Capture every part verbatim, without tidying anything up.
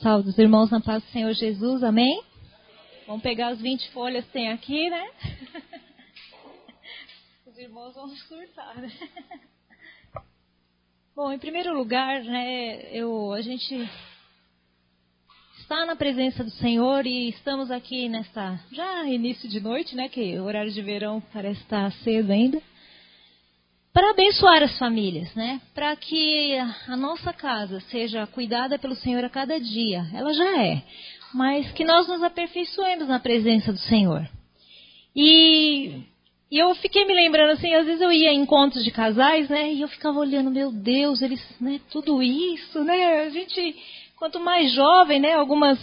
Salve os irmãos na paz do Senhor Jesus, amém? Vamos pegar as vinte folhas que tem aqui, né? Os irmãos vão surtar, né? Bom, em primeiro lugar, né, eu, a gente está na presença do Senhor e estamos aqui nesta, já início de noite, né, que o horário de verão parece estar cedo ainda, para abençoar as famílias, né? Para que a nossa casa seja cuidada pelo Senhor a cada dia. Ela já é, mas que nós nos aperfeiçoemos na presença do Senhor. E, e eu fiquei me lembrando assim, às vezes eu ia em encontros de casais, né? E eu ficava olhando, meu Deus, eles, né? Tudo isso, né? A gente, quanto mais jovem, né? Algumas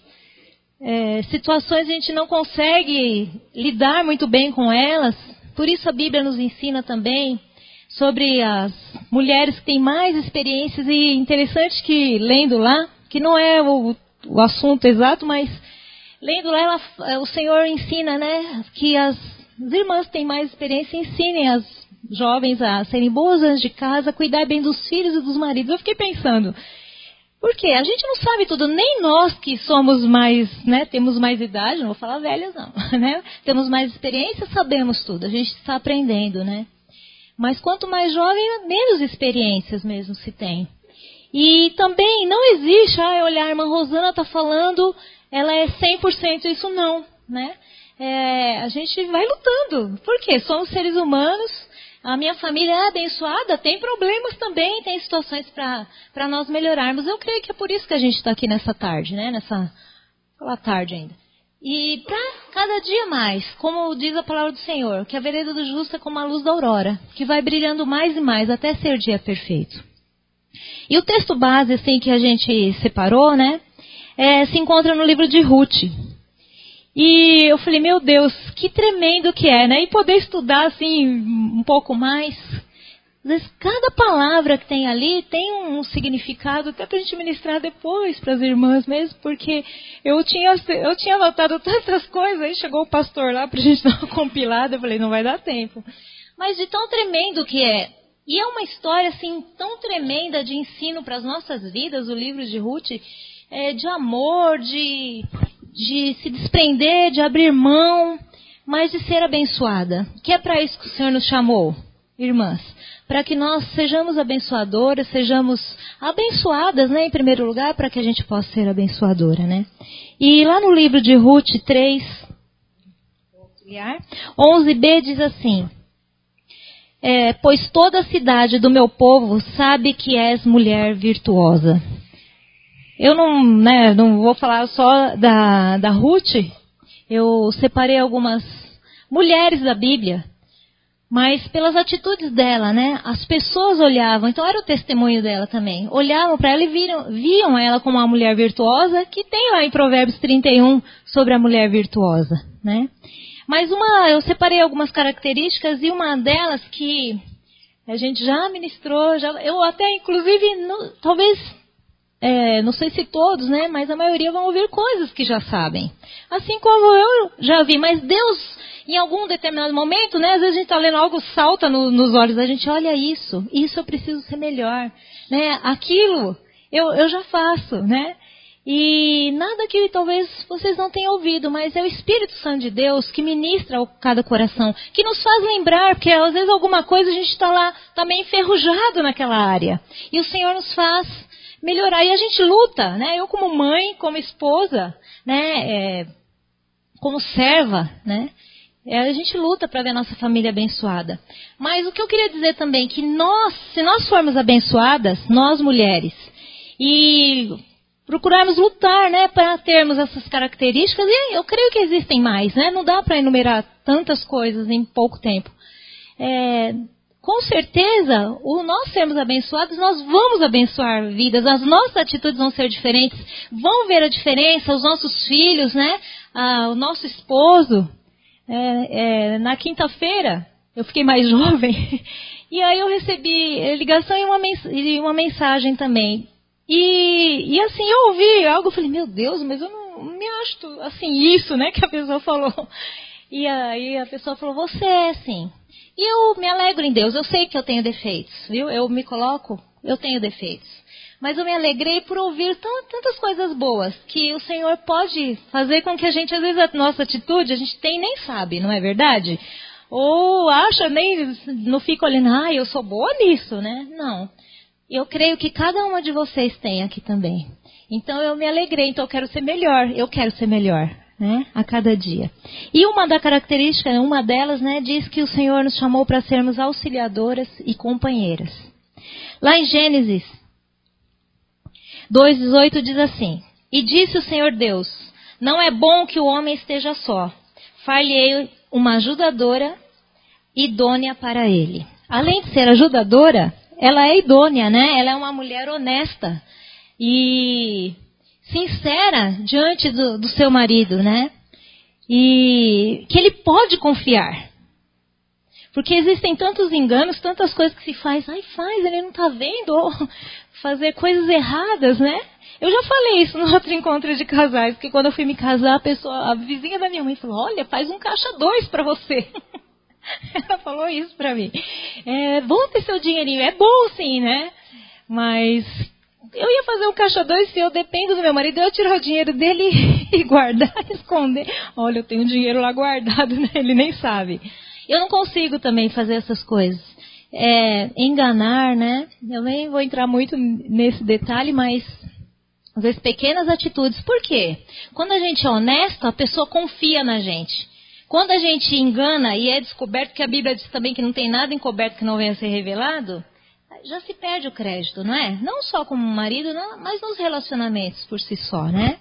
é, situações a gente não consegue lidar muito bem com elas. Por isso a Bíblia nos ensina também sobre as mulheres que têm mais experiências, e interessante que, lendo lá, que não é o, o assunto exato, mas lendo lá, ela, o Senhor ensina, né, que as, as irmãs que têm mais experiência ensinem as jovens a serem boas donas de casa, a cuidar bem dos filhos e dos maridos. Eu fiquei pensando, por quê? A gente não sabe tudo, nem nós que somos mais, né, temos mais idade, não vou falar velhas não, né, temos mais experiência, sabemos tudo, a gente está aprendendo, né. Mas quanto mais jovem, menos experiências mesmo se tem. E também não existe, ah, olhar, a irmã Rosana está falando, ela é cem por cento isso não, né? É, a gente vai lutando. Por quê? Somos seres humanos, a minha família é abençoada, tem problemas também, tem situações para nós melhorarmos. Eu creio que é por isso que a gente está aqui nessa tarde, né? Nessa pela tarde ainda. E para cada dia mais, como diz a palavra do Senhor, que a vereda do justo é como a luz da aurora, que vai brilhando mais e mais até ser dia perfeito. E o texto base assim, que a gente separou, né, é, se encontra no livro de Ruth. E eu falei, meu Deus, que tremendo que é, né? E poder estudar assim um pouco mais. Às vezes, cada palavra que tem ali tem um significado, até para a gente ministrar depois para as irmãs mesmo, porque eu tinha, eu tinha anotado tantas coisas, aí chegou o pastor lá para a gente dar uma compilada, eu falei, não vai dar tempo. Mas de tão tremendo que é, e é uma história assim tão tremenda de ensino para as nossas vidas, o livro de Ruth, é, de amor, de, de se desprender, de abrir mão, mas de ser abençoada, que é para isso que o Senhor nos chamou, irmãs. Para que nós sejamos abençoadoras, sejamos abençoadas, né, em primeiro lugar, para que a gente possa ser abençoadora, né. E lá no livro de Ruth três, onze b diz assim, é, pois toda a cidade do meu povo sabe que és mulher virtuosa. Eu não, né, não vou falar só da, da Ruth, eu separei algumas mulheres da Bíblia, mas pelas atitudes dela, né? As pessoas olhavam, então era o testemunho dela também. Olhavam para ela e viram, viam ela como uma mulher virtuosa, que tem lá em Provérbios trinta e um sobre a mulher virtuosa, né? Mas uma, eu separei algumas características e uma delas que a gente já ministrou, já, eu até inclusive, no, talvez, é, não sei se todos, né? Mas a maioria vão ouvir coisas que já sabem. Assim como eu já vi, mas Deus, em algum determinado momento, né, às vezes a gente está lendo algo, salta no, nos olhos da gente, olha isso, isso eu preciso ser melhor, né, aquilo eu, eu já faço, né, e nada que talvez vocês não tenham ouvido, mas é o Espírito Santo de Deus que ministra a cada coração, que nos faz lembrar, porque às vezes alguma coisa a gente está lá, está meio enferrujado naquela área, e o Senhor nos faz melhorar, e a gente luta, né, eu como mãe, como esposa, né, é, como serva, né, É, a gente luta para ver a nossa família abençoada. Mas o que eu queria dizer também, que nós, se nós formos abençoadas, nós mulheres, e procurarmos lutar, né, para termos essas características, e eu creio que existem mais, né, não dá para enumerar tantas coisas em pouco tempo. É, com certeza, o nós sermos abençoados, nós vamos abençoar vidas, as nossas atitudes vão ser diferentes, vão ver a diferença, os nossos filhos, né, ah, o nosso esposo. É, é, na quinta-feira, eu fiquei mais jovem, e aí eu recebi ligação e uma, mens e uma mensagem também. E, e assim, eu ouvi algo, eu falei, meu Deus, mas eu não, não me acho assim, isso, né, que a pessoa falou. E aí a pessoa falou, você é assim. E eu me alegro em Deus, eu sei que eu tenho defeitos, viu? Eu me coloco, eu tenho defeitos. Mas eu me alegrei por ouvir tantas coisas boas, que o Senhor pode fazer com que a gente, às vezes, a nossa atitude, a gente tem e nem sabe, não é verdade? Ou acha, nem, não fica olhando, ah, eu sou boa nisso, né? Não. Eu creio que cada uma de vocês tem aqui também. Então eu me alegrei, então eu quero ser melhor, eu quero ser melhor, né, a cada dia. E uma das características, uma delas, né, diz que o Senhor nos chamou para sermos auxiliadoras e companheiras. Lá em Gênesis dois, dezoito diz assim: E disse o Senhor Deus, não é bom que o homem esteja só, far-lhe-ei uma ajudadora idônea para ele. Além de ser ajudadora, ela é idônea, né? Ela é uma mulher honesta e sincera diante do, do seu marido, né? E que ele pode confiar. Porque existem tantos enganos, tantas coisas que se faz. Ai, faz, ele não está vendo. Ou fazer coisas erradas, né? Eu já falei isso no outro encontro de casais. Porque quando eu fui me casar, a pessoa, a vizinha da minha mãe falou, olha, faz um caixa dois para você. Ela falou isso para mim. É, bom ter seu dinheirinho. É bom sim, né? Mas eu ia fazer um caixa dois se eu dependo do meu marido. Eu tirar o dinheiro dele e guardar, esconder. Olha, eu tenho dinheiro lá guardado, né? Ele nem sabe. Eu não consigo também fazer essas coisas. É, enganar, né? Eu nem vou entrar muito nesse detalhe, mas às vezes pequenas atitudes. Por quê? Quando a gente é honesto, a pessoa confia na gente. Quando a gente engana e é descoberto, que a Bíblia diz também que não tem nada encoberto que não venha a ser revelado, já se perde o crédito, não é? Não só como marido, não, mas nos relacionamentos por si só, né?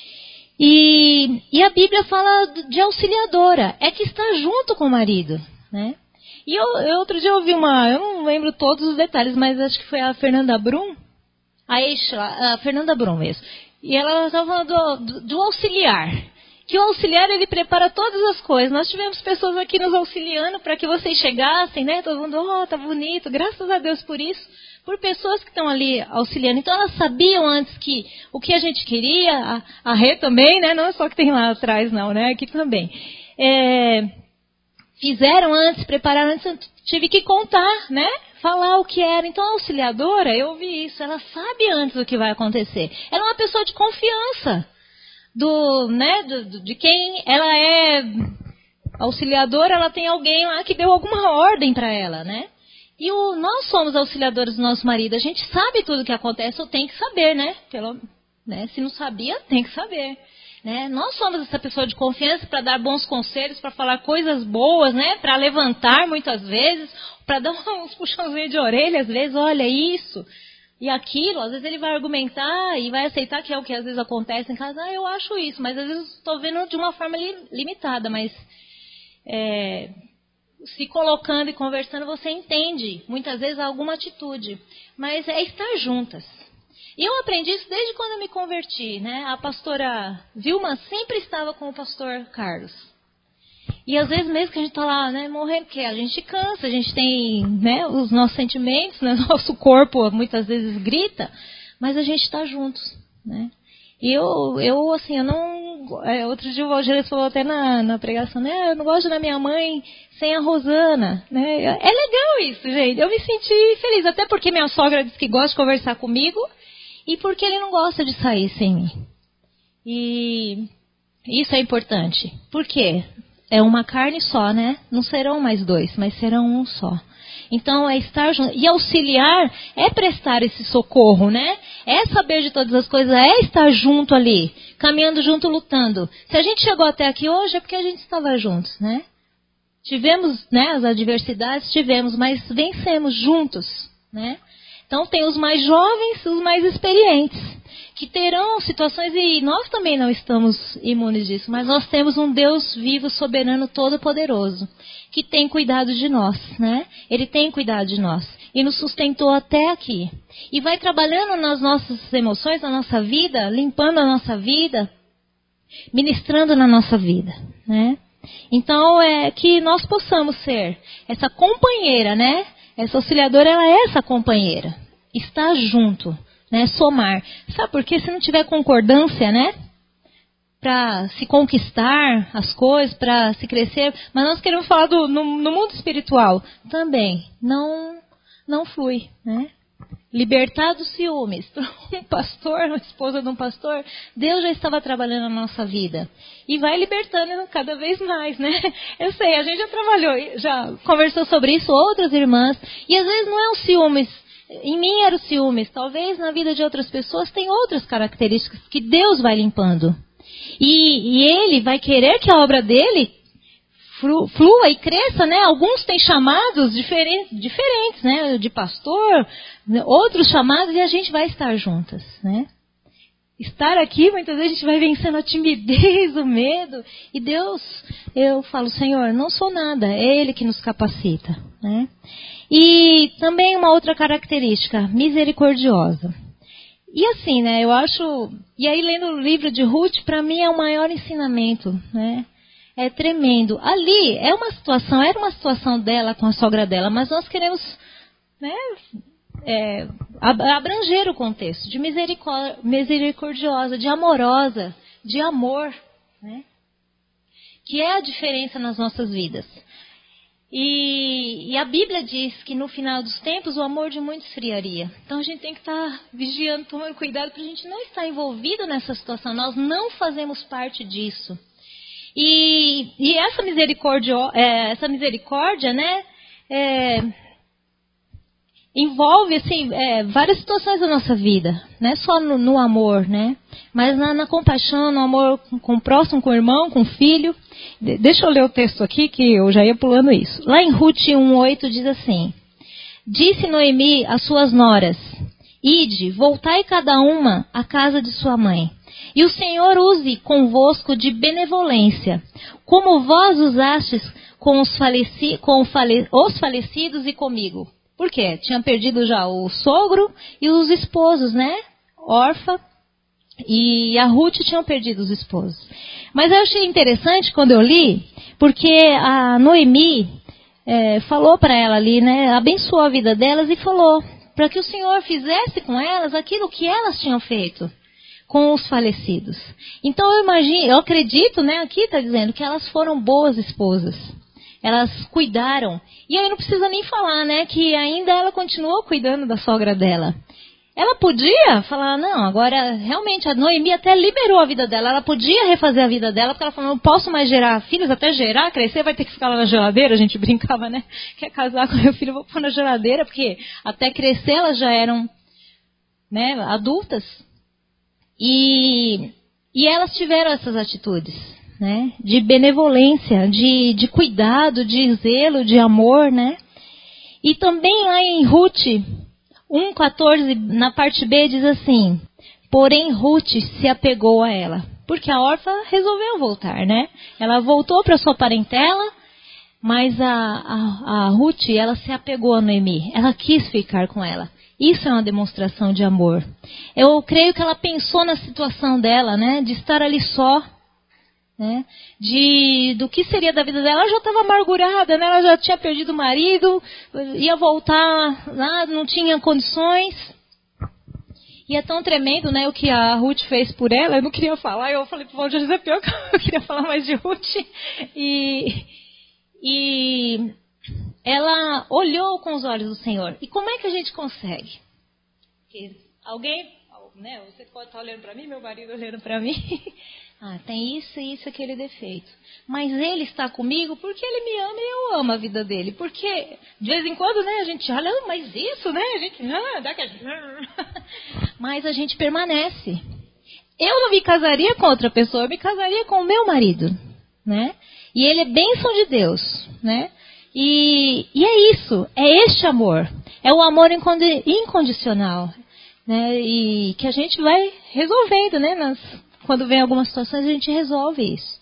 E, e a Bíblia fala de auxiliadora, é que está junto com o marido, né? E eu, eu, outro dia eu ouvi uma, eu não lembro todos os detalhes, mas acho que foi a Fernanda Brum, a, ex, a Fernanda Brum mesmo, e ela estava falando do, do, do auxiliar, que o auxiliar ele prepara todas as coisas. Nós tivemos pessoas aqui nos auxiliando para que vocês chegassem, né? Todo mundo, oh, tá bonito, graças a Deus por isso. Por pessoas que estão ali auxiliando. Então elas sabiam antes que o que a gente queria, a, a Rê também, né? Não é só que tem lá atrás não, né? Aqui também. É, fizeram antes, prepararam antes, eu tive que contar, né? Falar o que era. Então a auxiliadora, eu ouvi isso, ela sabe antes o que vai acontecer. Ela é uma pessoa de confiança. Do, né, do, de quem ela é auxiliadora, ela tem alguém lá que deu alguma ordem para ela, né? E o, nós somos auxiliadores do nosso marido, a gente sabe tudo o que acontece, ou tem que saber, né? Pelo, né? Se não sabia, tem que saber. Né? Nós somos essa pessoa de confiança para dar bons conselhos, para falar coisas boas, né? Para levantar muitas vezes, para dar uns puxãozinhos de orelha, às vezes, olha isso. E aquilo, às vezes ele vai argumentar e vai aceitar que é o que às vezes acontece em casa. Ah, eu acho isso, mas às vezes estou vendo de uma forma li, limitada. Mas é, se colocando e conversando, você entende muitas vezes alguma atitude. Mas é estar juntas. E eu aprendi isso desde quando eu me converti, né? A pastora Vilma sempre estava com o pastor Carlos. E às vezes mesmo que a gente está lá, né, morrendo, porque a gente cansa, a gente tem, né, os nossos sentimentos, né, nosso corpo muitas vezes grita, mas a gente está juntos, né? E eu, eu assim, eu não... É, outro dia o Valdir falou até na, na pregação, né, eu não gosto da minha mãe sem a Rosana, né? É legal isso, gente, eu me senti feliz, até porque minha sogra disse que gosta de conversar comigo e porque ele não gosta de sair sem mim. E isso é importante. Por quê? É uma carne só, né? Não serão mais dois, mas serão um só. Então, é estar junto. E auxiliar é prestar esse socorro, né? É saber de todas as coisas, é estar junto ali, caminhando junto, lutando. Se a gente chegou até aqui hoje, é porque a gente estava juntos, né? Tivemos, né, as adversidades, tivemos, mas vencemos juntos, né? Então, tem os mais jovens e os mais experientes, que terão situações, e nós também não estamos imunes disso, mas nós temos um Deus vivo, soberano, todo-poderoso, que tem cuidado de nós, né? Ele tem cuidado de nós e nos sustentou até aqui. E vai trabalhando nas nossas emoções, na nossa vida, limpando a nossa vida, ministrando na nossa vida, né? Então, é que nós possamos ser essa companheira, né? Essa auxiliadora, ela é essa companheira. Está junto, né? Somar. Sabe por quê? Se não tiver concordância, né? Para se conquistar as coisas, para se crescer. Mas nós queremos falar do, no, no mundo espiritual também. Não, não flui, né? libertar dos ciúmes, um pastor, uma esposa de um pastor, Deus já estava trabalhando na nossa vida. E vai libertando cada vez mais, né? Eu sei, a gente já trabalhou, já conversou sobre isso, outras irmãs, e às vezes não é o ciúmes, em mim era o ciúmes, talvez na vida de outras pessoas tem outras características que Deus vai limpando. E, e Ele vai querer que a obra dele flua e cresça, né? Alguns têm chamados diferentes, diferentes, né? De pastor, outros chamados, e a gente vai estar juntas, né? Estar aqui, muitas vezes a gente vai vencendo a timidez, o medo, e Deus, eu falo, Senhor, não sou nada, é Ele que nos capacita, né? E também uma outra característica, misericordiosa. E assim, né? Eu acho, e aí lendo o livro de Ruth, para mim é o maior ensinamento, né? É tremendo. Ali é uma situação, era uma situação dela com a sogra dela, mas nós queremos, né, é, abranger o contexto de misericordiosa, de amorosa, de amor, né, que é a diferença nas nossas vidas. E, e a Bíblia diz que no final dos tempos o amor de muitos esfriaria. Então a gente tem que estar vigiando, tomando cuidado para a gente não estar envolvido nessa situação. Nós não fazemos parte disso. E, e essa misericórdia, é, essa misericórdia, né, é, envolve assim, é, várias situações da nossa vida, não é só no, no amor, né, mas na, na compaixão, no amor com, com o próximo, com o irmão, com o filho. De, deixa eu ler o texto aqui que eu já ia pulando isso. Lá em Ruth um, oito diz assim: Disse Noemi às suas noras: Ide, voltai cada uma à casa de sua mãe. E o Senhor use convosco de benevolência, como vós usastes com os, faleci, com fale, os falecidos e comigo. Por quê? Tinha perdido já o sogro e os esposos, né? Orfa e a Ruth tinham perdido os esposos. Mas eu achei interessante quando eu li, porque a Noemi é, falou para ela ali, né? Abençoou a vida delas e falou para que o Senhor fizesse com elas aquilo que elas tinham feito com os falecidos. Então eu imagino, eu acredito, né, aqui está dizendo que elas foram boas esposas. Elas cuidaram. E aí não precisa nem falar, né, que ainda ela continuou cuidando da sogra dela. Ela podia falar, não, agora realmente a Noemi até liberou a vida dela. Ela podia refazer a vida dela, porque ela falou, não posso mais gerar filhos, até gerar, crescer, vai ter que ficar lá na geladeira. A gente brincava, né, quer casar com meu filho, vou pôr na geladeira, porque até crescer elas já eram, né, adultas. E, e elas tiveram essas atitudes, né, de benevolência, de, de cuidado, de zelo, de amor, né. E também lá em Ruth um, quatorze, na parte B, diz assim: Porém Ruth se apegou a ela. Porque a órfã resolveu voltar, né. Ela voltou para sua parentela, mas a, a, a Ruth, ela se apegou a Noemi. Ela quis ficar com ela. Isso é uma demonstração de amor. Eu creio que ela pensou na situação dela, né, de estar ali só, né, de, do que seria da vida dela. Ela já estava amargurada, né, ela já tinha perdido o marido, ia voltar lá, não tinha condições. E é tão tremendo, né, o que a Ruth fez por ela. Eu não queria falar, eu falei para o Valdir, é pior que eu queria falar mais de Ruth. E... e ela olhou com os olhos do Senhor. E como é que a gente consegue? Porque alguém, né, você pode estar olhando para mim, meu marido olhando para mim. Ah, tem isso e isso, aquele defeito. Mas ele está comigo porque ele me ama e eu amo a vida dele. Porque, de vez em quando, né, a gente olha, ah, mas isso, né, a gente, ah, dá que... mas a gente permanece. Eu não me casaria com outra pessoa, eu me casaria com o meu marido, né? E ele é bênção de Deus, né? E, e é isso, é este amor, é o amor incondicional, né? E que a gente vai resolvendo, né? Nas, quando vem algumas situações a gente resolve isso.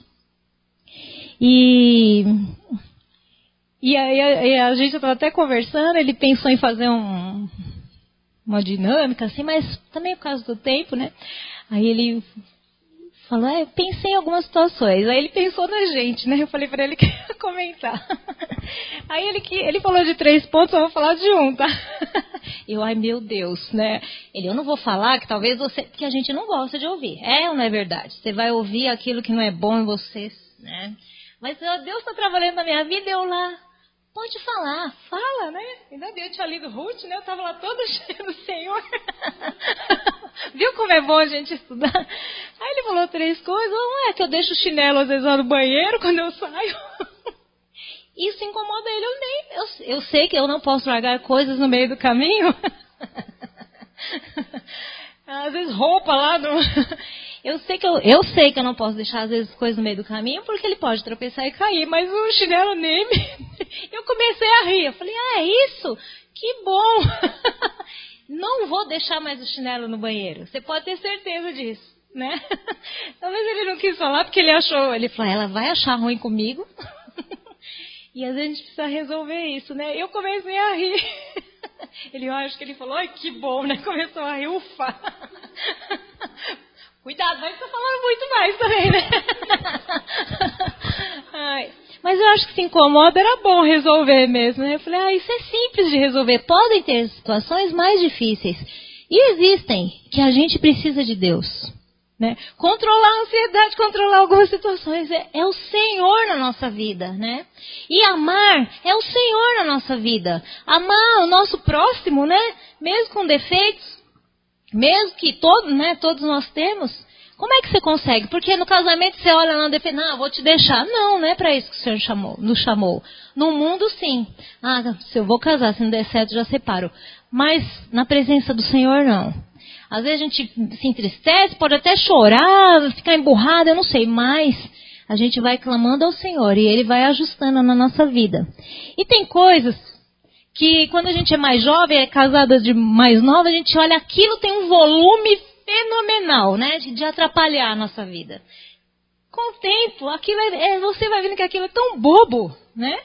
E, e aí a, e a gente estava até conversando, ele pensou em fazer um, uma dinâmica assim, mas também por causa do tempo, né? Aí ele falou, é, eu pensei em algumas situações. Aí ele pensou na gente, né? Eu falei para ele que ia comentar. Aí ele, ele falou de três pontos, eu vou falar de um, tá? Eu, ai meu Deus, né? Ele, eu não vou falar que talvez você... Porque a gente não gosta de ouvir. É ou não é verdade? Você vai ouvir aquilo que não é bom em você, né? Mas Deus está trabalhando na minha vida e eu lá Pode falar, fala, né? Ainda bem, eu tinha lido Ruth, né? Eu estava lá toda cheia do Senhor. Viu como é bom a gente estudar? Aí ele falou três coisas. Não é que eu deixo o chinelo às vezes lá no banheiro quando eu saio. Isso incomoda ele. Eu, nem, eu, eu sei que eu não posso largar coisas no meio do caminho. Às vezes roupa lá no... Eu sei, que eu, eu sei que eu não posso deixar às vezes coisas no meio do caminho, porque ele pode tropeçar e cair, mas o chinelo nele... Eu comecei a rir. Eu falei, ah, é isso? Que bom! Não vou deixar mais o chinelo no banheiro. Você pode ter certeza disso, né? Talvez ele não quis falar porque ele achou... Ele falou, ela vai achar ruim comigo? E às vezes a gente precisa resolver isso, né? Eu comecei a rir. Ele, eu acho que ele falou, ai, que bom, né? Começou a rir, ufa. Cuidado, vai estar falando muito mais também, né? Ai, mas eu acho que se incomoda, era bom resolver mesmo, né? Eu falei, ah, isso é simples de resolver. Podem ter situações mais difíceis. E existem, que a gente precisa de Deus. Né? Controlar a ansiedade, controlar algumas situações é, é o Senhor na nossa vida, né? E amar é o Senhor na nossa vida. Amar o nosso próximo, né? Mesmo com defeitos, mesmo que todo, né, todos nós temos. Como é que você consegue? Porque no casamento você olha lá e defende, não, eu vou te deixar. Não, não é para isso que o Senhor chamou, nos chamou. No mundo, sim. Ah, se eu vou casar, se não der certo, já separo. Mas na presença do Senhor, não. Às vezes a gente se entristece, pode até chorar, ficar emburrado, eu não sei, mas a gente vai clamando ao Senhor e Ele vai ajustando na nossa vida. E tem coisas que quando a gente é mais jovem, é casada de mais nova, a gente olha aquilo, tem um volume fenomenal, né, de, de atrapalhar a nossa vida. Com o tempo, aquilo é, é, você vai vendo que aquilo é tão bobo, né?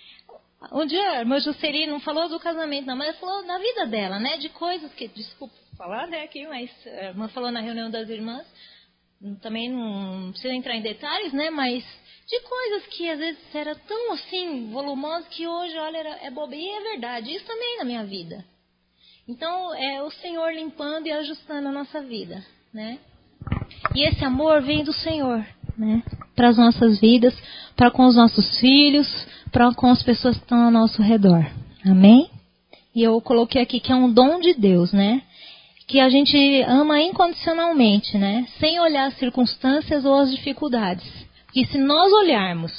Um dia a irmã Juceri não falou do casamento, não, mas falou da vida dela, né? De coisas que, desculpa falar, né, aqui, mas a irmã falou na reunião das irmãs, também não precisa entrar em detalhes, né? Mas de coisas que às vezes era tão assim, volumosas, que hoje, olha, era, é bobeira, e é verdade. Isso também na minha vida. Então, é o Senhor limpando e ajustando a nossa vida, né? E esse amor vem do Senhor, né? Para as nossas vidas, para com os nossos filhos, para com as pessoas que estão ao nosso redor. Amém? E eu coloquei aqui que é um dom de Deus, né? Que a gente ama incondicionalmente, né? Sem olhar as circunstâncias ou as dificuldades. Porque se nós olharmos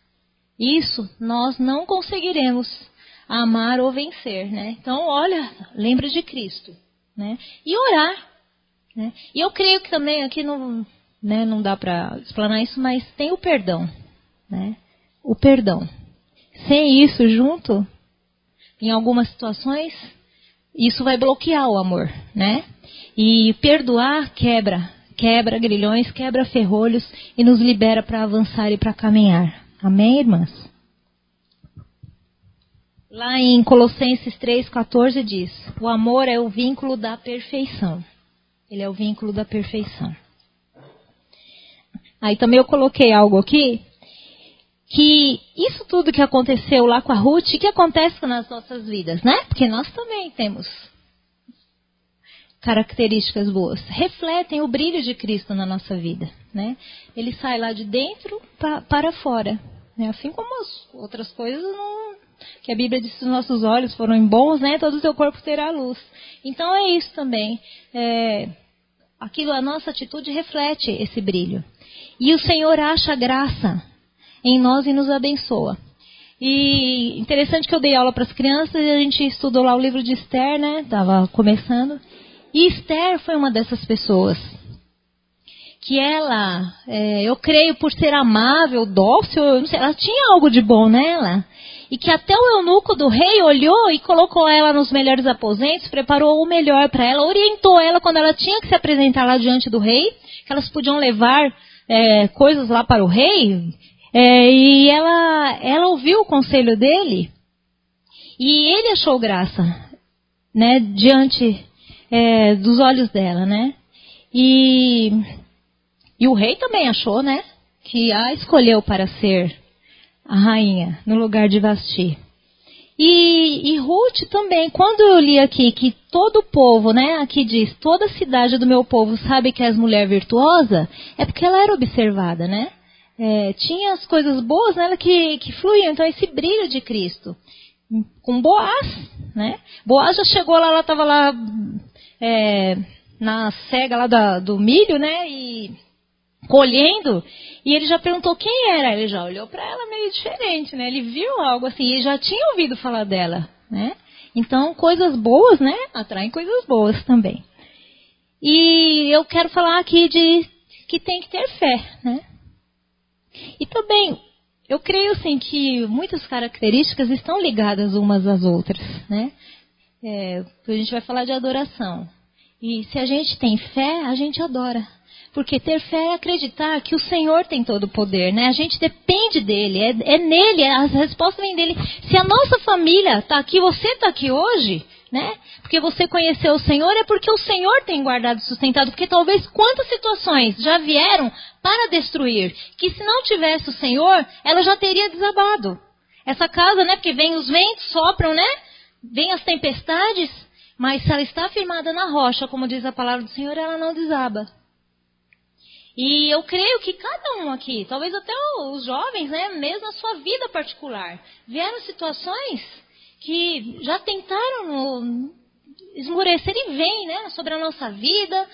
isso, nós não conseguiremos amar ou vencer, né? Então, olha, lembra de Cristo, né? E orar, né? E eu creio que também aqui não, né, não dá para explanar isso, mas tem o perdão, né? O perdão. Sem isso junto, em algumas situações, isso vai bloquear o amor, né? E perdoar quebra, quebra grilhões, quebra ferrolhos e nos libera para avançar e para caminhar. Amém, irmãs? Lá em Colossenses três, quatorze diz, o amor é o vínculo da perfeição. Ele é o vínculo da perfeição. Aí também eu coloquei algo aqui, que isso tudo que aconteceu lá com a Ruth, que acontece nas nossas vidas, né? Porque nós também temos características boas. Refletem o brilho de Cristo na nossa vida, né? Ele sai lá de dentro pra, para fora, né? Assim como as outras coisas, não, que a Bíblia diz que os nossos olhos foram bons, né? Todo o seu corpo terá luz. Então é isso também. É, aquilo, a nossa atitude reflete esse brilho. E o Senhor acha graça em nós e nos abençoa. E interessante que eu dei aula para as crianças e a gente estudou lá o livro de Esther, né? Estava começando. E Esther foi uma dessas pessoas. Que ela, é, eu creio por ser amável, dócil, não sei, ela tinha algo de bom nela. E que até o eunuco do rei olhou e colocou ela nos melhores aposentos, preparou o melhor para ela, orientou ela quando ela tinha que se apresentar lá diante do rei, que elas podiam levar é, coisas lá para o rei. É, e ela, ela ouviu o conselho dele e ele achou graça, né, diante é, dos olhos dela, né? E, e o rei também achou, né, que a escolheu para ser a rainha no lugar de Vasti. E, e Ruth também, quando eu li aqui que todo o povo, né, aqui diz, toda a cidade do meu povo sabe que és mulher virtuosa, é porque ela era observada, né? é, tinha as coisas boas nela que, que fluíam. Então, esse brilho de Cristo. Com Boaz, né? Boaz já chegou lá, ela estava lá é, na cega lá da, do milho, né? E colhendo. E ele já perguntou quem era. Ele já olhou para ela meio diferente, né? Ele viu algo assim e já tinha ouvido falar dela, né? Então, coisas boas, né? Atraem coisas boas também. E eu quero falar aqui de que tem que ter fé, né? E também, eu creio assim que muitas características estão ligadas umas às outras, né? É, a gente vai falar de adoração. E se a gente tem fé, a gente adora. Porque ter fé é acreditar que o Senhor tem todo o poder, né? A gente depende dele, é, é nele, a resposta vem dele. Se a nossa família está aqui, você está aqui hoje, né? Porque você conheceu o Senhor, é porque o Senhor tem guardado e sustentado. Porque talvez quantas situações já vieram para destruir, que se não tivesse o Senhor, ela já teria desabado. Essa casa, né? Porque vem os ventos, sopram, né? Vem as tempestades, mas se ela está firmada na rocha, como diz a palavra do Senhor, ela não desaba. E eu creio que cada um aqui, talvez até os jovens, né, mesmo a sua vida particular, vieram situações que já tentaram no, esmorecer e vêm, né, sobre a nossa vida.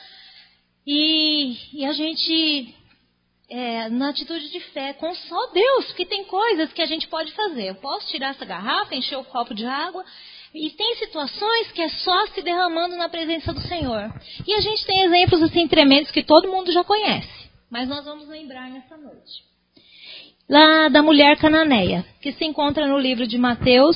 E, e a gente, é, na atitude de fé, com só Deus, porque tem coisas que a gente pode fazer. Eu posso tirar essa garrafa, encher o copo de água. E tem situações que é só se derramando na presença do Senhor. E a gente tem exemplos assim tremendos que todo mundo já conhece. Mas nós vamos lembrar nessa noite. Lá da mulher cananeia, que se encontra no livro de Mateus,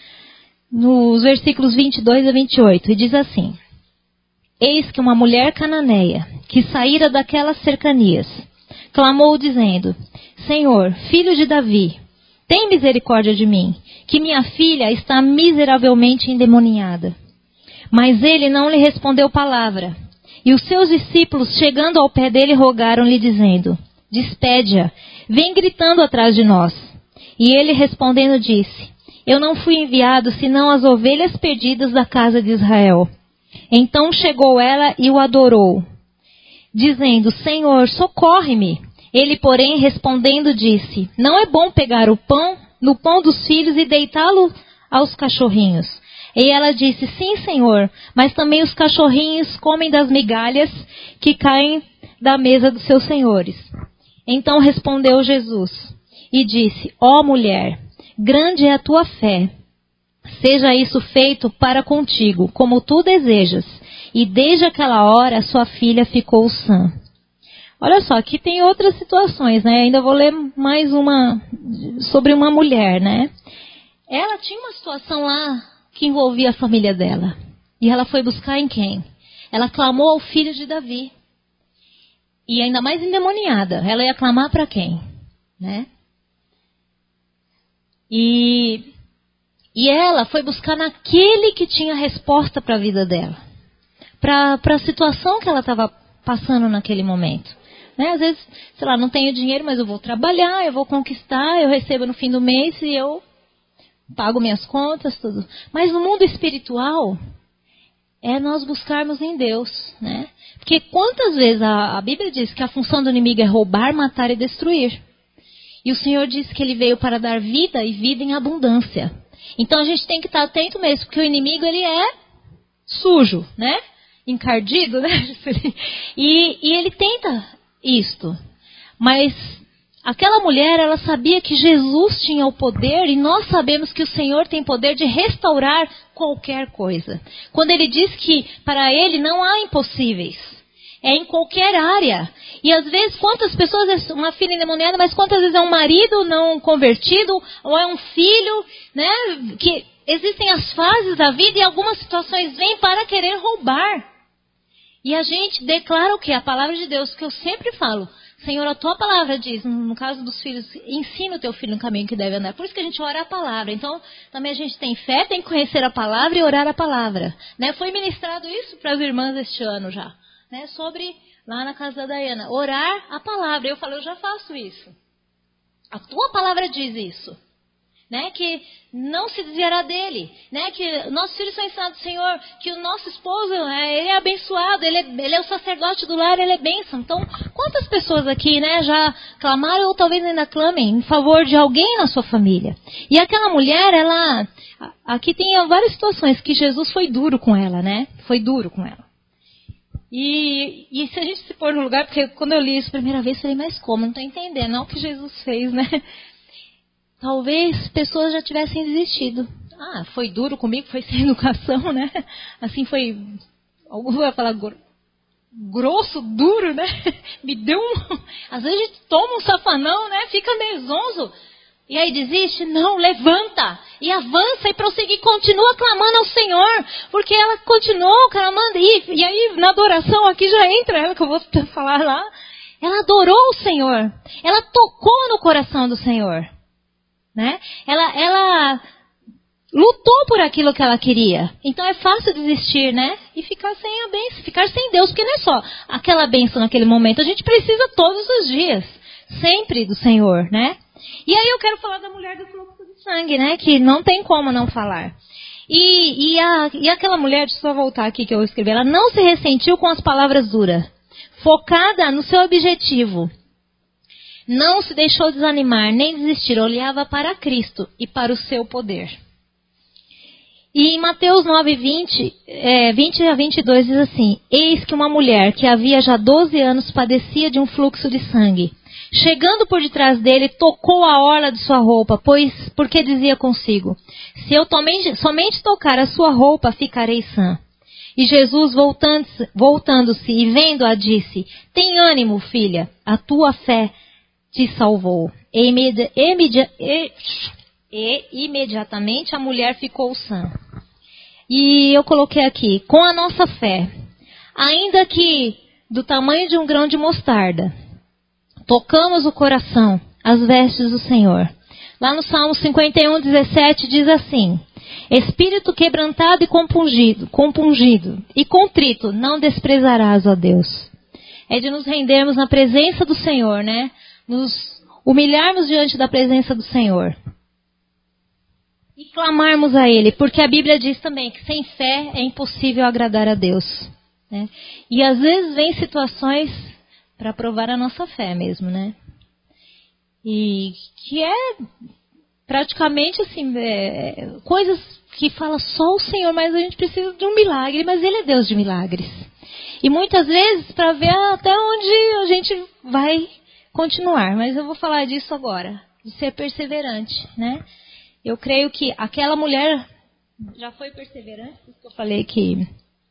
nos versículos vinte e dois a vinte e oito. E diz assim: Eis que uma mulher cananeia, que saíra daquelas cercanias, clamou dizendo: Senhor, filho de Davi, tem misericórdia de mim, que minha filha está miseravelmente endemoniada. Mas ele não lhe respondeu palavra. E os seus discípulos, chegando ao pé dele, rogaram-lhe, dizendo: Despede-a, vem gritando atrás de nós. E ele respondendo disse: Eu não fui enviado senão as ovelhas perdidas da casa de Israel. Então chegou ela e o adorou, dizendo: Senhor, socorre-me. Ele, porém, respondendo, disse: Não é bom pegar o pão no pão dos filhos e deitá-lo aos cachorrinhos. E ela disse: Sim, Senhor, mas também os cachorrinhos comem das migalhas que caem da mesa dos seus senhores. Então respondeu Jesus e disse: Ó mulher, grande é a tua fé. Seja isso feito para contigo, como tu desejas. E desde aquela hora sua filha ficou sã. Olha só, aqui tem outras situações, né? Ainda vou ler mais uma sobre uma mulher, né? Ela tinha uma situação lá que envolvia a família dela. E ela foi buscar em quem? Ela clamou ao filho de Davi. E ainda mais endemoniada. Ela ia clamar para quem? Né? E, e ela foi buscar naquele que tinha resposta para a vida dela. Para a situação que ela estava passando naquele momento. Né? Às vezes, sei lá, não tenho dinheiro, mas eu vou trabalhar, eu vou conquistar, eu recebo no fim do mês e eu pago minhas contas, tudo. Mas no mundo espiritual, é nós buscarmos em Deus, né? Porque quantas vezes a, a Bíblia diz que a função do inimigo é roubar, matar e destruir. E o Senhor disse que ele veio para dar vida e vida em abundância. Então a gente tem que estar atento mesmo, porque o inimigo ele é sujo, né? Encardido, né? E, e ele tenta isto. Mas aquela mulher, ela sabia que Jesus tinha o poder, e nós sabemos que o Senhor tem poder de restaurar qualquer coisa. Quando ele diz que para ele não há impossíveis, é em qualquer área. E às vezes, quantas pessoas, é uma filha endemoniada, mas quantas vezes é um marido não convertido, ou é um filho, né? Que existem as fases da vida e algumas situações vêm para querer roubar. E a gente declara o quê? A palavra de Deus, que eu sempre falo. Senhor, a tua palavra diz, no caso dos filhos, ensina o teu filho no caminho que deve andar. Por isso que a gente ora a palavra. Então, também a gente tem fé, tem que conhecer a palavra e orar a palavra. Né? Foi ministrado isso para as irmãs este ano já. Né? Sobre, lá na casa da Daiana, orar a palavra. Eu falei, eu já faço isso. A tua palavra diz isso. né, que não se desviará dele, né, que nossos filhos são ensinados do Senhor, que o nosso esposo, né, ele é abençoado, ele é, ele é o sacerdote do lar, ele é bênção. Então, quantas pessoas aqui, né, já clamaram ou talvez ainda clamem em favor de alguém na sua família? E aquela mulher, ela, aqui tem várias situações que Jesus foi duro com ela, né, foi duro com ela. E, e se a gente se pôr no lugar, porque quando eu li isso a primeira vez, eu falei, mas como? Não estou entendendo, não é o que Jesus fez, né? Talvez pessoas já tivessem desistido. Ah, foi duro comigo, foi sem educação, né? Assim foi, alguns vai falar grosso, duro, né? Me deu um... Às vezes a gente toma um safanão, né? Fica meio zonzo. E aí desiste? Não, levanta e avança e prossegue, continua clamando ao Senhor, porque ela continuou clamando, e, e aí na adoração aqui já entra ela, que eu vou falar lá, ela adorou o Senhor, ela tocou no coração do Senhor, né? Ela, ela lutou por aquilo que ela queria. Então é fácil desistir, né? E ficar sem a bênção, ficar sem Deus, porque não é só aquela bênção naquele momento, a gente precisa todos os dias, sempre do Senhor, né? E aí eu quero falar da mulher do fluxo de sangue, né? Que não tem como não falar. E, e, a, e aquela mulher, deixa eu só voltar aqui que eu escrevi, ela não se ressentiu com as palavras duras. Focada no seu objetivo. Não se deixou desanimar, nem desistir. Olhava para Cristo e para o seu poder. E em Mateus nove, vinte, é, vinte a vinte e dois diz assim: Eis que uma mulher que havia já doze anos padecia de um fluxo de sangue. Chegando por detrás dele, tocou a orla de sua roupa, pois porque dizia consigo: se eu somente, somente tocar a sua roupa, ficarei sã. E Jesus, voltando-se, voltando-se e vendo-a, disse: tem ânimo, filha, a tua fé te salvou. E, imedi- imedi- e, e imediatamente a mulher ficou sã. E eu coloquei aqui: com a nossa fé, ainda que do tamanho de um grão de mostarda, tocamos o coração, as vestes do Senhor. Lá no Salmo cinquenta e um, dezessete diz assim: Espírito quebrantado e compungido, compungido e contrito não desprezarás, ó Deus. É de nos rendermos na presença do Senhor, né? Nos humilharmos diante da presença do Senhor. E clamarmos a Ele, porque a Bíblia diz também que sem fé é impossível agradar a Deus, né? E às vezes vem situações para provar a nossa fé mesmo, né? E que é praticamente assim, é, coisas que fala só o Senhor, mas a gente precisa de um milagre, mas Ele é Deus de milagres. E muitas vezes para ver até onde a gente vai continuar, mas eu vou falar disso agora, de ser perseverante, né? Eu creio que aquela mulher já foi perseverante, por isso que eu falei que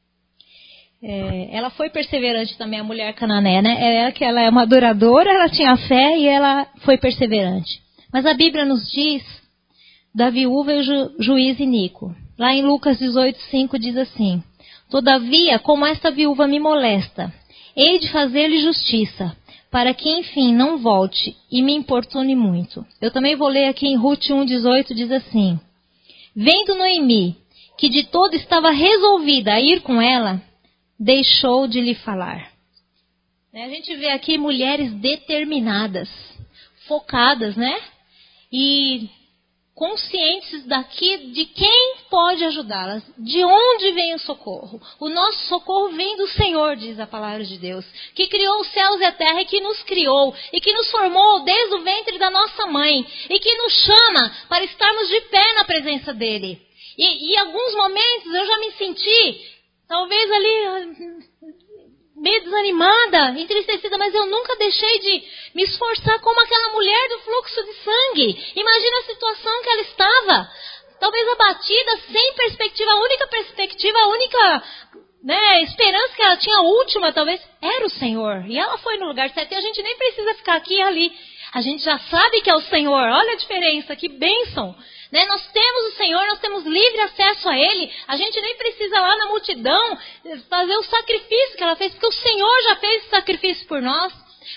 É, ela foi perseverante também, a mulher canané, né? Ela, que ela é uma adoradora, ela tinha fé e ela foi perseverante. Mas a Bíblia nos diz da viúva e o ju, juiz iníquo. Lá em Lucas dezoito, cinco diz assim: Todavia, como esta viúva me molesta, hei de fazer-lhe justiça, para que enfim não volte e me importune muito. Eu também vou ler aqui em Ruth um, dezoito, diz assim: Vendo Noemi que de todo estava resolvida a ir com ela, deixou de lhe falar. A gente vê aqui mulheres determinadas, focadas, né? E conscientes daqui de quem pode ajudá-las, de onde vem o socorro. O nosso socorro vem do Senhor, diz a palavra de Deus, que criou os céus e a terra e que nos criou e que nos formou desde o ventre da nossa mãe e que nos chama para estarmos de pé na presença dele. E em alguns momentos eu já me senti talvez ali meio desanimada, entristecida, mas eu nunca deixei de me esforçar como aquela mulher do fluxo de sangue. Imagina a situação que ela estava, talvez abatida, sem perspectiva. A única perspectiva, a única né, esperança que ela tinha, a última talvez, era o Senhor. E ela foi no lugar certo, e a gente nem precisa ficar aqui e ali. A gente já sabe que é o Senhor. Olha a diferença, que bênção. Né? Nós temos o Senhor, nós temos livre acesso a Ele. A gente nem precisa lá na multidão fazer o sacrifício que ela fez, porque o Senhor já fez esse sacrifício por nós.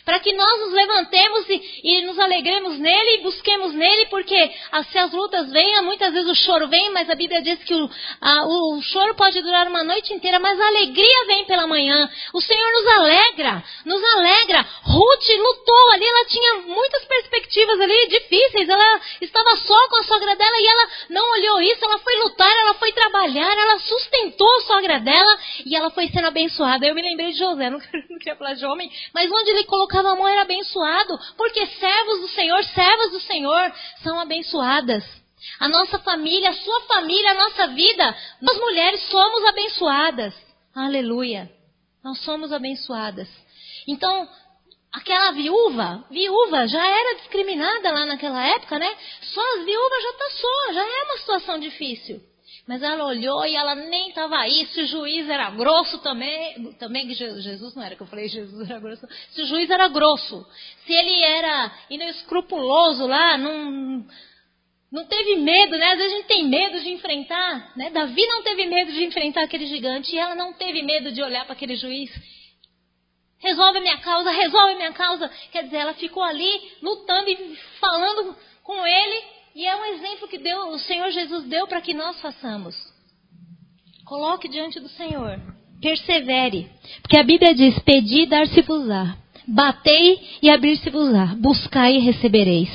para que nós nos levantemos e, e nos alegremos nele e busquemos nele, porque ah, se as lutas venham, muitas vezes o choro vem, mas a Bíblia diz que o, a, o choro pode durar uma noite inteira, mas a alegria vem pela manhã. O Senhor nos alegra, nos alegra. Ruth lutou ali, ela tinha muitas perspectivas ali difíceis, ela estava só com a sogra dela e ela não olhou isso, ela foi lutar, ela foi trabalhar, ela sustentou a sogra dela e ela foi sendo abençoada. Eu me lembrei de José, não queria falar de homem, mas onde ele colocava a mão era abençoado, porque servos do Senhor, servas do Senhor são abençoadas. A nossa família, a sua família, a nossa vida, nós mulheres somos abençoadas. Aleluia. Nós somos abençoadas. Então, aquela viúva, viúva já era discriminada lá naquela época, né? Só as viúvas já tá só, já é uma situação difícil. Mas ela olhou e ela nem estava aí. Se o juiz era grosso também, também que Jesus não era, que eu falei Jesus era grosso. Se o juiz era grosso, se ele era inescrupuloso lá, não, não teve medo, né? Às vezes a gente tem medo de enfrentar, né? Davi não teve medo de enfrentar aquele gigante e ela não teve medo de olhar para aquele juiz. Resolve a minha causa, resolve a minha causa. Quer dizer, ela ficou ali lutando e falando com ele. E é um exemplo que Deus, o Senhor Jesus deu para que nós façamos. Coloque diante do Senhor. Persevere. Porque a Bíblia diz, pedi e dar-se-vos-á. Batei e abrir-se-vos-á. Buscai e recebereis.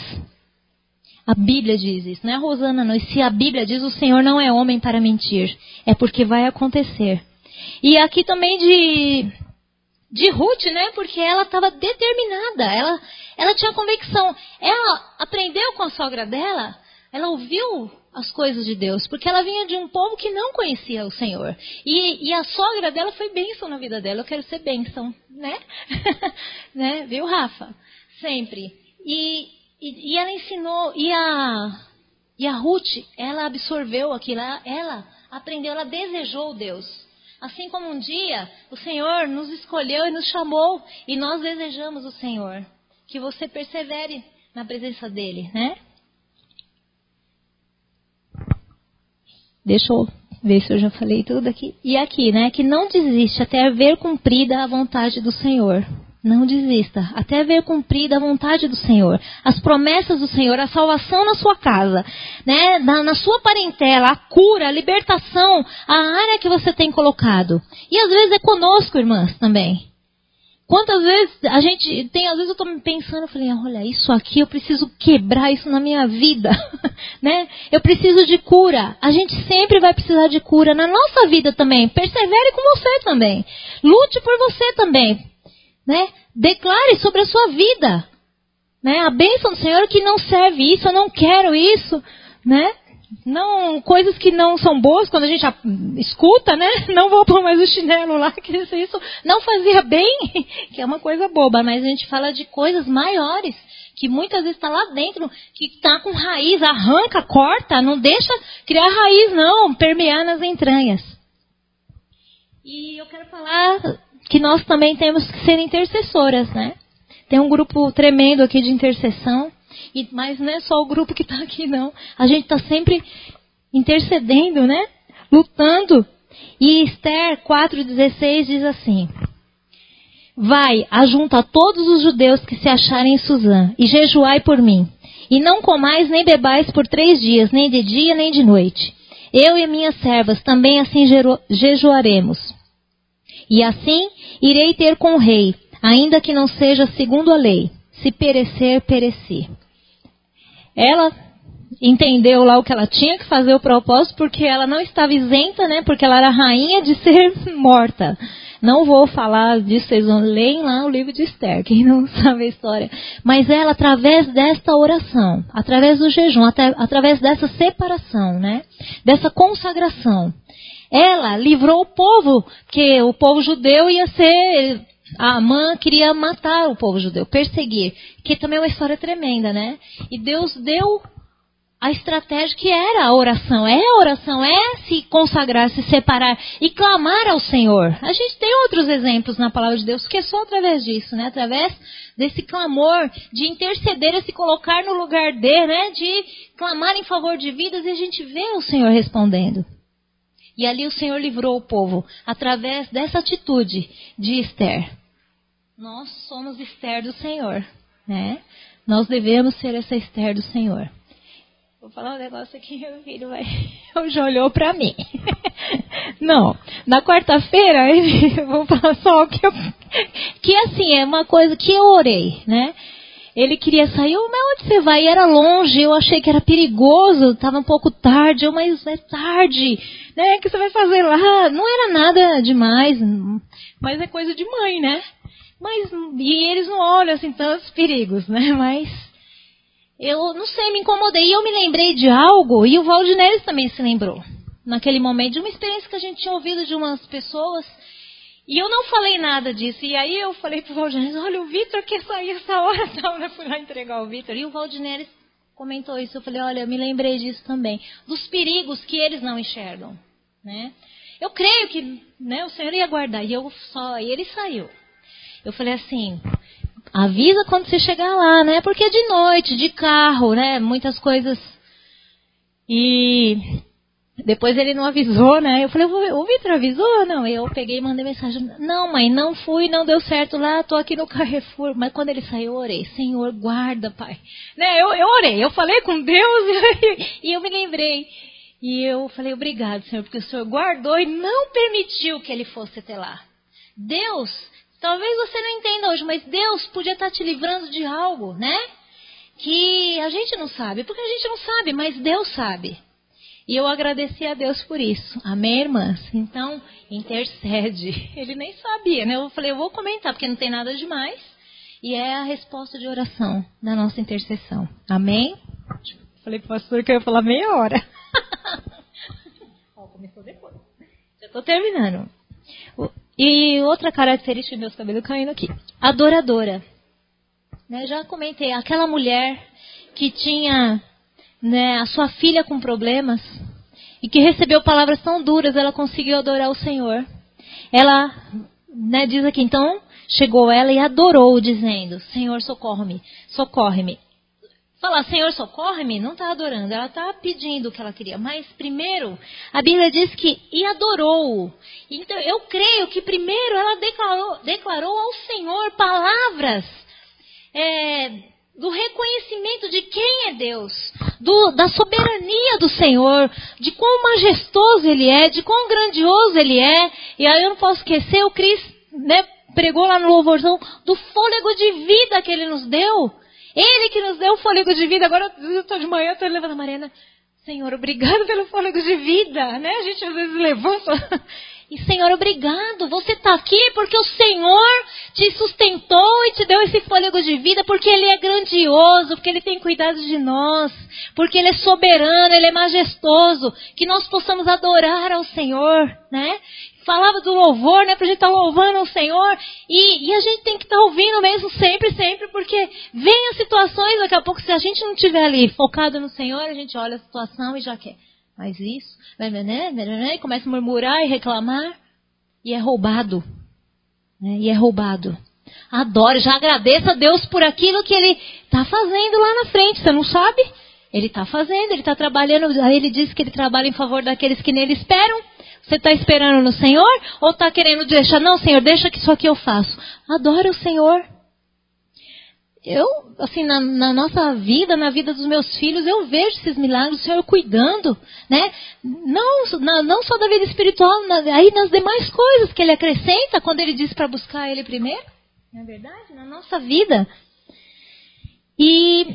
A Bíblia diz isso. Não é a Rosana, não. E se a Bíblia diz, o Senhor não é homem para mentir. É porque vai acontecer. E aqui também de... de Ruth, né? Porque ela estava determinada, ela, ela tinha convicção. Ela aprendeu com a sogra dela, ela ouviu as coisas de Deus, porque ela vinha de um povo que não conhecia o Senhor. E, e a sogra dela foi bênção na vida dela. Eu quero ser bênção, né? né? Viu, Rafa? Sempre. E, e, e ela ensinou, e a, e a Ruth, ela absorveu aquilo, ela, ela aprendeu, ela desejou Deus. Assim como um dia o Senhor nos escolheu e nos chamou e nós desejamos o Senhor. Que você persevere na presença dEle, né? Deixa eu ver se eu já falei tudo aqui. E aqui, né? Que não desiste até ver cumprida a vontade do Senhor. Não desista até ver cumprida a vontade do Senhor. As promessas do Senhor, a salvação na sua casa, né? na, na sua parentela, a cura, a libertação, a área que você tem colocado. E às vezes é conosco, irmãs, também. Quantas vezes a gente tem, às vezes eu estou pensando, eu falei, olha, isso aqui eu preciso quebrar isso na minha vida, né? Eu preciso de cura. A gente sempre vai precisar de cura na nossa vida também. Persevere com você também. Lute por você também. Né? Declare sobre a sua vida, né? A bênção do Senhor que não serve isso, eu não quero isso, né? Não, coisas que não são boas quando a gente escuta, né? Não vou pôr mais o chinelo lá, que isso, isso não fazia bem, que é uma coisa boba, mas a gente fala de coisas maiores, que muitas vezes está lá dentro, que está com raiz, arranca, corta, não deixa criar raiz não, permear nas entranhas. E eu quero falar que nós também temos que ser intercessoras, né? Tem um grupo tremendo aqui de intercessão, e, mas não é só o grupo que está aqui, não. A gente está sempre intercedendo, né? Lutando. E Esther quatro dezesseis diz assim: vai, ajunta todos os judeus que se acharem em Suzã, e jejuai por mim. E não comais nem bebais por três dias, nem de dia nem de noite. Eu e minhas servas também assim jejuaremos. E assim irei ter com o rei, ainda que não seja segundo a lei. Se perecer, pereci. Ela entendeu lá o que ela tinha que fazer, o propósito, porque ela não estava isenta, né? Porque ela era rainha de ser morta. Não vou falar disso, vocês vão ler lá o livro de Esther, quem não sabe a história. Mas ela, através desta oração, através do jejum, até, através dessa separação, né? Dessa consagração, ela livrou o povo, porque o povo judeu ia ser... A Amã queria matar o povo judeu, perseguir, que também é uma história tremenda, né? E Deus deu a estratégia que era a oração. É a oração, é se consagrar, se separar e clamar ao Senhor. A gente tem outros exemplos na palavra de Deus, que é só através disso, né? Através desse clamor, de interceder, se colocar no lugar de, né? De clamar em favor de vidas, e a gente vê o Senhor respondendo. E ali o Senhor livrou o povo, através dessa atitude de Esther. nós somos Esther do Senhor, né? Nós devemos ser essa Esther do Senhor. Vou falar um negócio aqui, meu filho vai, hoje olhou para mim. Não, na quarta-feira, eu vou falar só o que eu... Que assim, é uma coisa que eu orei, né? Ele queria sair, eu, mas onde você vai? E era longe, eu achei que era perigoso, estava um pouco tarde, eu, mas é tarde, né? O que você vai fazer lá? Não era nada demais, mas é coisa de mãe, né? Mas, e eles não olham assim tantos perigos, né? Mas eu não sei, me incomodei. E eu me lembrei de algo, e o Valdineres também se lembrou, naquele momento, de uma experiência que a gente tinha ouvido de umas pessoas. E eu não falei nada disso. E aí eu falei pro Valdineres, olha, o Vitor quer sair essa hora, tal, né? Fui lá entregar o Vitor. E o Valdineres comentou isso. Eu falei, olha, eu me lembrei disso também. Dos perigos que eles não enxergam, né? Eu creio que, né, o Senhor ia guardar. E eu só, e ele saiu. Eu falei assim, avisa quando você chegar lá, né? Porque é de noite, de carro, né? Muitas coisas. E depois ele não avisou, né? Eu falei, o Vitor avisou? Não, eu peguei e mandei mensagem. Não, mãe, não fui, não deu certo lá, tô aqui no Carrefour. Mas quando ele saiu, eu orei. Senhor, guarda, pai. Né? Eu, eu orei, eu falei com Deus e, e eu me lembrei. E eu falei, obrigado, Senhor, porque o Senhor guardou e não permitiu que ele fosse até lá. Deus, talvez você não entenda hoje, mas Deus podia estar te livrando de algo, né? Que a gente não sabe, porque a gente não sabe, mas Deus sabe. E eu agradeci a Deus por isso. Amém, irmãs? Então, intercede. Ele nem sabia, né? Eu falei, eu vou comentar, porque não tem nada demais. E é a resposta de oração da nossa intercessão. Amém? Falei pro pastor que eu ia falar meia hora. Ó, começou depois. Já estou terminando. E outra característica, meus cabelos caindo aqui. Adoradora. Né? Já comentei, aquela mulher que tinha... né, a sua filha com problemas e que recebeu palavras tão duras, ela conseguiu adorar o Senhor. Ela, né, diz aqui, então chegou ela e adorou, dizendo, Senhor, socorre-me, socorre-me. Falar, Senhor, socorre-me, não está adorando, ela está pedindo o que ela queria. Mas primeiro, a Bíblia diz que, e adorou. Então eu creio que primeiro ela declarou, declarou ao Senhor palavras, é, do reconhecimento de quem é Deus, do, da soberania do Senhor, de quão majestoso Ele é, de quão grandioso Ele é. E aí eu não posso esquecer, o Cris, né, pregou lá no louvorzão, do fôlego de vida que Ele nos deu. Ele que nos deu o fôlego de vida. Agora eu estou de manhã, estou levando a Mariana, Senhor, obrigado pelo fôlego de vida, né? A gente às vezes levanta... E Senhor, obrigado, você está aqui porque o Senhor te sustentou e te deu esse fôlego de vida, porque Ele é grandioso, porque Ele tem cuidado de nós, porque Ele é soberano, Ele é majestoso, que nós possamos adorar ao Senhor, né? Falava do louvor, né, para a gente estar tá louvando ao Senhor, e, e a gente tem que estar tá ouvindo mesmo sempre, sempre, porque vem as situações, daqui a pouco se a gente não estiver ali focado no Senhor, a gente olha a situação e já quer. Mas isso, e começa a murmurar e reclamar, e é roubado, né? E é roubado. Adore, já agradeça a Deus por aquilo que Ele está fazendo lá na frente, você não sabe? Ele está fazendo, Ele está trabalhando, aí Ele diz que Ele trabalha em favor daqueles que nele esperam. Você está esperando no Senhor, ou está querendo deixar, não Senhor, deixa que isso aqui eu faço. Adore o Senhor. Eu, assim, na, na nossa vida, na vida dos meus filhos, eu vejo esses milagres, o Senhor cuidando, né? Não, na, não só da vida espiritual, na, aí nas demais coisas que Ele acrescenta, quando Ele diz para buscar Ele primeiro, não é verdade? Na nossa vida. E,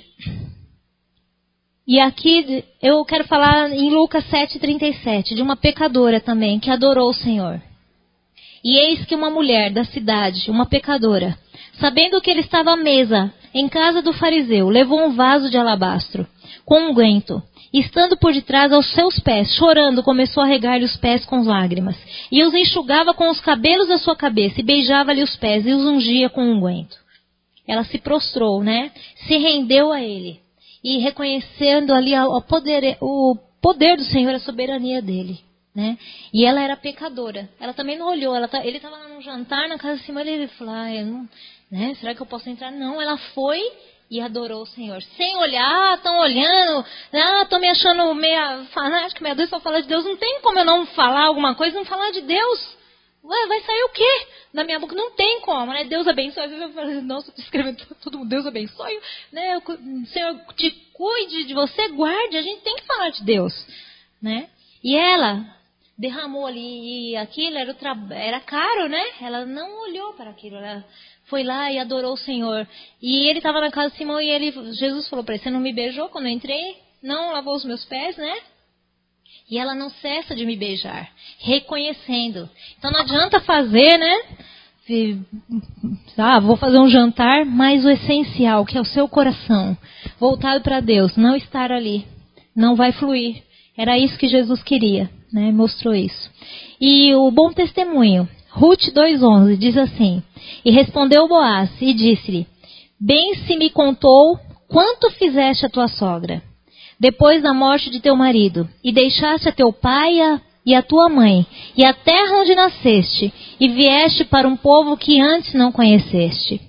e aqui eu quero falar em Lucas sete, trinta e sete, de uma pecadora também, que adorou o Senhor. E eis que uma mulher da cidade, uma pecadora, sabendo que ele estava à mesa em casa do fariseu, levou um vaso de alabastro com unguento, e estando por detrás aos seus pés, chorando, começou a regar-lhe os pés com lágrimas, e os enxugava com os cabelos da sua cabeça, e beijava-lhe os pés, e os ungia com unguento. Ela se prostrou, né? Se rendeu a ele, e reconhecendo ali o poder, o poder do Senhor, a soberania dele. Né? E ela era pecadora. Ela também não olhou. Ela tá, ele estava lá num jantar na casa de cima. Ele falou: ah, eu não, né? Será que eu posso entrar? Não, ela foi e adorou o Senhor. Sem olhar, estão olhando. Ah, estou me achando meia fanática, meia doida, só falar de Deus. Não tem como eu não falar alguma coisa, não falar de Deus. Ué, vai sair o quê da minha boca? Não tem como, né? Deus abençoe. Às vezes eu falo, nossa, estou escrevendo tudo, Deus abençoe. Né? O Senhor te cuide de você, guarde. A gente tem que falar de Deus, né? E ela derramou ali, e aquilo era, o tra... era caro, né? Ela não olhou para aquilo, ela foi lá e adorou o Senhor. E ele estava na casa de Simão e ele, Jesus falou para ele, você não me beijou quando eu entrei? Não lavou os meus pés, né? E ela não cessa de me beijar, reconhecendo. Então não adianta fazer, né? Ah, vou fazer um jantar, mas o essencial, que é o seu coração, voltado para Deus, não estar ali, não vai fluir. Era isso que Jesus queria, né? Mostrou isso. E o bom testemunho, Ruth dois onze, diz assim, e respondeu Boaz e disse-lhe, bem se me contou quanto fizeste a tua sogra, depois da morte de teu marido, e deixaste a teu pai a, e a tua mãe, e a terra onde nasceste, e vieste para um povo que antes não conheceste.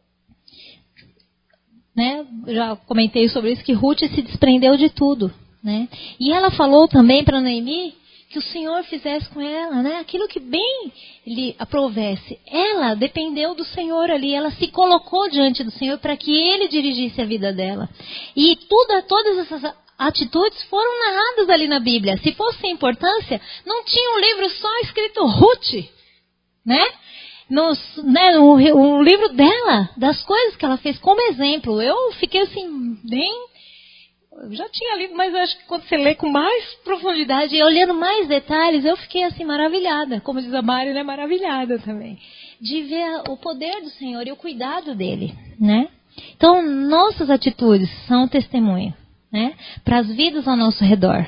Né? Já comentei sobre isso, que Ruth se desprendeu de tudo. Né? E ela falou também para Noemi que o Senhor fizesse com ela, né? Aquilo que bem lhe aprovesse. Ela dependeu do Senhor ali, ela se colocou diante do Senhor para que Ele dirigisse a vida dela. E tudo, todas essas atitudes foram narradas ali na Bíblia. Se fosse sem importância, não tinha um livro só escrito Ruth, né? Nos, né, um, um livro dela, das coisas que ela fez como exemplo. Eu fiquei assim, bem... Eu já tinha lido, mas eu acho que quando você lê com mais profundidade e olhando mais detalhes, eu fiquei assim maravilhada. Como diz a Mari, né? Maravilhada também. De ver o poder do Senhor e o cuidado dele, né? Então, nossas atitudes são testemunho, né? Para as vidas ao nosso redor.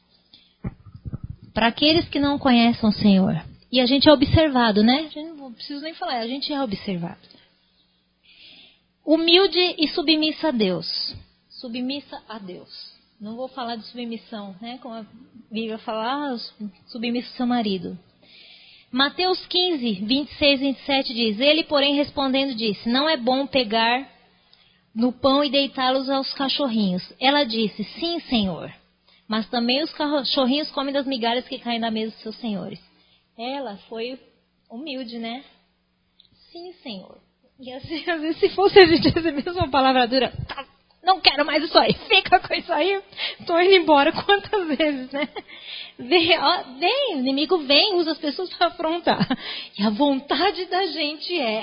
Para aqueles que não conhecem o Senhor. E a gente é observado, né? A gente não preciso nem falar, a gente é observado. Humilde e submissa a Deus. Submissa a Deus. Não vou falar de submissão, né? Como a Bíblia fala, ah, submissa ao seu marido. Mateus quinze, vinte e seis e vinte e sete diz, ele, porém, respondendo, disse, não é bom pegar no pão e deitá-los aos cachorrinhos. Ela disse, sim, Senhor. Mas também os cachorrinhos comem das migalhas que caem da mesa dos seus senhores. Ela foi humilde, né? Sim, Senhor. E assim, às vezes, se fosse a gente dizer a mesma palavra dura, tá, não quero mais isso aí, fica com isso aí, tô indo embora. Quantas vezes, né? Vem, ó, vem, o inimigo vem, usa as pessoas para afrontar. E a vontade da gente é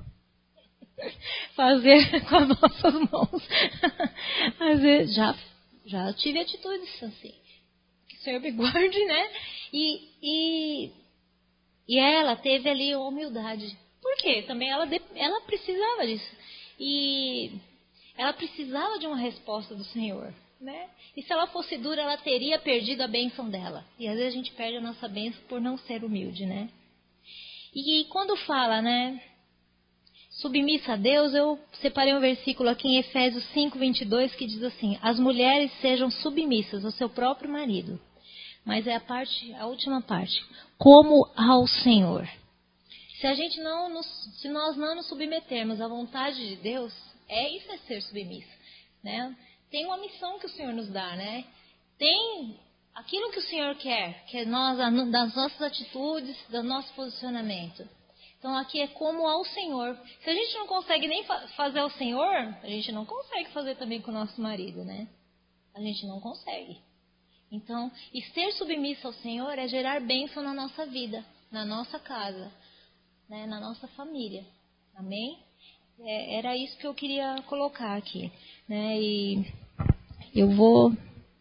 fazer com as nossas mãos. Às vezes, já, já tive atitudes assim. Que o Senhor me guarde, né? E, e, e ela teve ali humildade. Por quê? Também ela, ela precisava disso. E... ela precisava de uma resposta do Senhor, né? E se ela fosse dura, ela teria perdido a bênção dela. E às vezes a gente perde a nossa bênção por não ser humilde, né? E quando fala, né, submissa a Deus, eu separei um versículo aqui em Efésios cinco, vinte e dois, que diz assim, as mulheres sejam submissas ao seu próprio marido. Mas é a parte, a última parte, como ao Senhor. Se a gente não nos, se nós não nos submetermos à vontade de Deus, é isso é ser submissa, né? Tem uma missão que o Senhor nos dá, né? Tem aquilo que o Senhor quer, que é nós, das nossas atitudes, do nosso posicionamento. Então aqui é como ao Senhor. Se a gente não consegue nem fa- fazer ao Senhor, a gente não consegue fazer também com o nosso marido, né? A gente não consegue. Então, e ser submissa ao Senhor é gerar bênção na nossa vida, na nossa casa, né? Na nossa família. Amém? É, era isso que eu queria colocar aqui, né? E eu vou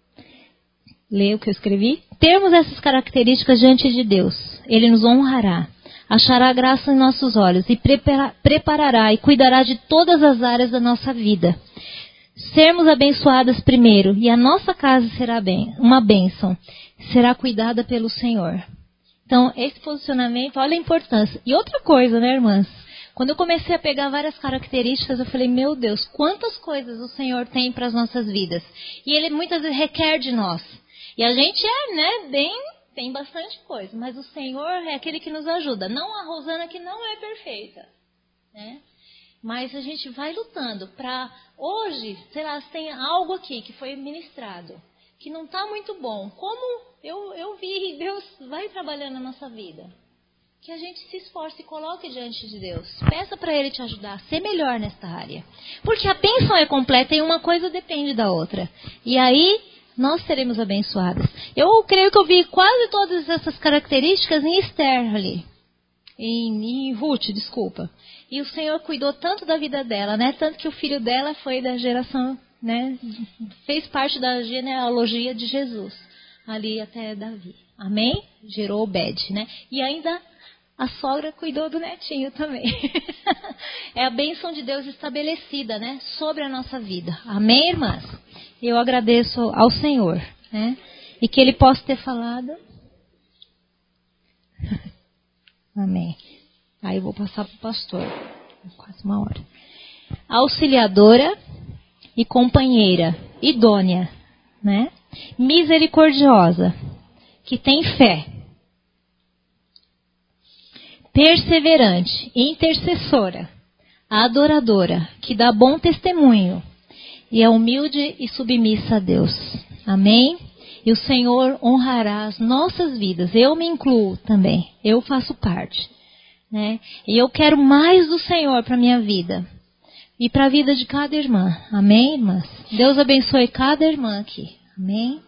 ler o que eu escrevi. Temos essas características diante de Deus. Ele nos honrará, achará graça em nossos olhos e prepara, preparará e cuidará de todas as áreas da nossa vida. Sermos abençoadas primeiro e a nossa casa será bem, uma bênção. Será cuidada pelo Senhor. Então, esse posicionamento, olha a importância. E outra coisa, né, irmãs? Quando eu comecei a pegar várias características, eu falei, meu Deus, quantas coisas o Senhor tem para as nossas vidas. E Ele muitas vezes requer de nós. E a gente é, né, bem, tem bastante coisa. Mas o Senhor é aquele que nos ajuda. Não a Rosana que não é perfeita, né? Mas a gente vai lutando para hoje, sei lá, se tem algo aqui que foi ministrado, que não está muito bom. Como eu, eu vi, Deus vai trabalhando na nossa vida. que a gente se esforce e coloque diante de Deus. Peça para Ele te ajudar a ser melhor nesta área. Porque a bênção é completa e uma coisa depende da outra. E aí nós seremos abençoadas. Eu creio que eu vi quase todas essas características em Esther ali. Em, em Ruth, desculpa. E o Senhor cuidou tanto da vida dela, né? Tanto que o filho dela foi da geração, né? Fez parte da genealogia de Jesus. Ali até Davi. Amém? Gerou Obed, né? E ainda a sogra cuidou do netinho também. É a bênção de Deus estabelecida, né? Sobre a nossa vida. Amém, irmãs? Eu agradeço ao Senhor, né? E que Ele possa ter falado. Amém. Aí eu vou passar para o pastor. Quase uma hora. Auxiliadora e companheira. Idônea, né? Misericordiosa. Que tem fé. Perseverante, intercessora, adoradora, que dá bom testemunho e é humilde e submissa a Deus. Amém? E o Senhor honrará as nossas vidas. Eu me incluo também. Eu faço parte, né? E eu quero mais do Senhor para a minha vida e para a vida de cada irmã. Amém, irmãs? Deus abençoe cada irmã aqui. Amém?